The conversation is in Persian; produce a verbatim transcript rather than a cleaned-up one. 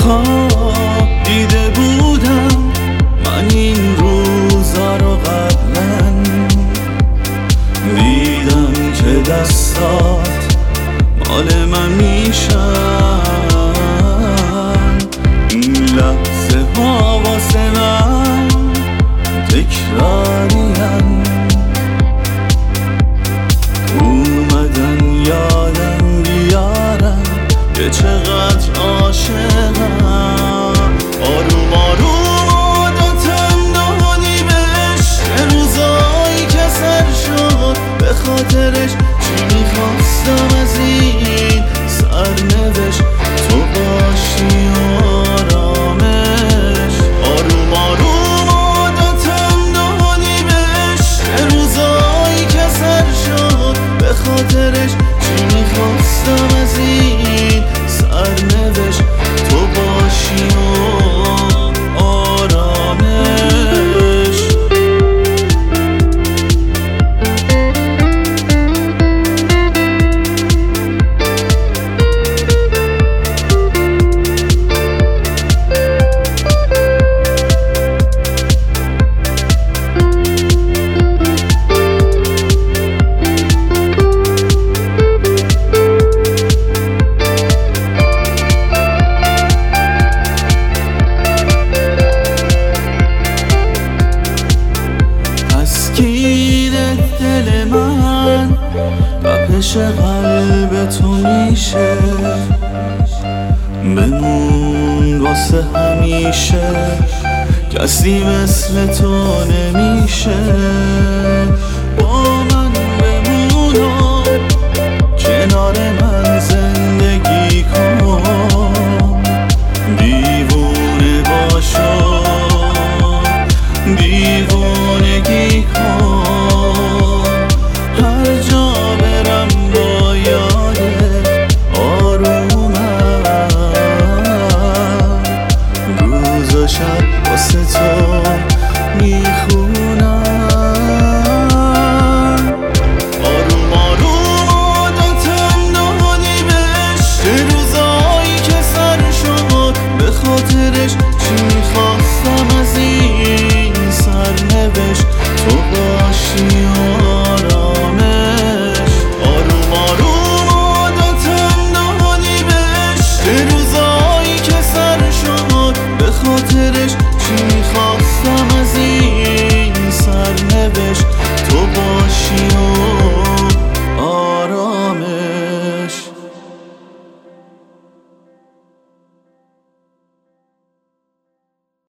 ها دیده بودم من این روزا رو قبلا، دیدم که دستات مال من میشن. این لحظه ها واسه من تکراریم، اومدن یادم بیارم که چقدر عاشقم. آروم آروم عادتم دادی بهش، روزایی که سر شد به خاطرش چی میخواستم از این سرنوشت، تو باشی آرامش. آروم آروم عادتم دادی بهش، روزایی که سر شد به خاطرش چی میخواستم از این سرنوشت، تو باشی آرامش. تسکین دل من تپش قلب تو میشه، بمون واسه همیشه، کسی مثل تو نمیشه. با من بمون و کنار من زندگی کن، دیوونه باشو دیوونگی کن. هر جا برم با یادت آرومم، روز و شب واسه تو میخونم. آروم آروم عادتم دادی بهش، روزایی که سر شد به خاطرش چی میخواستم از این سرنوشت، تو باشی آرامش. آروم آروم عادتم دادی بهش، روزایی که سر شد به خاطرش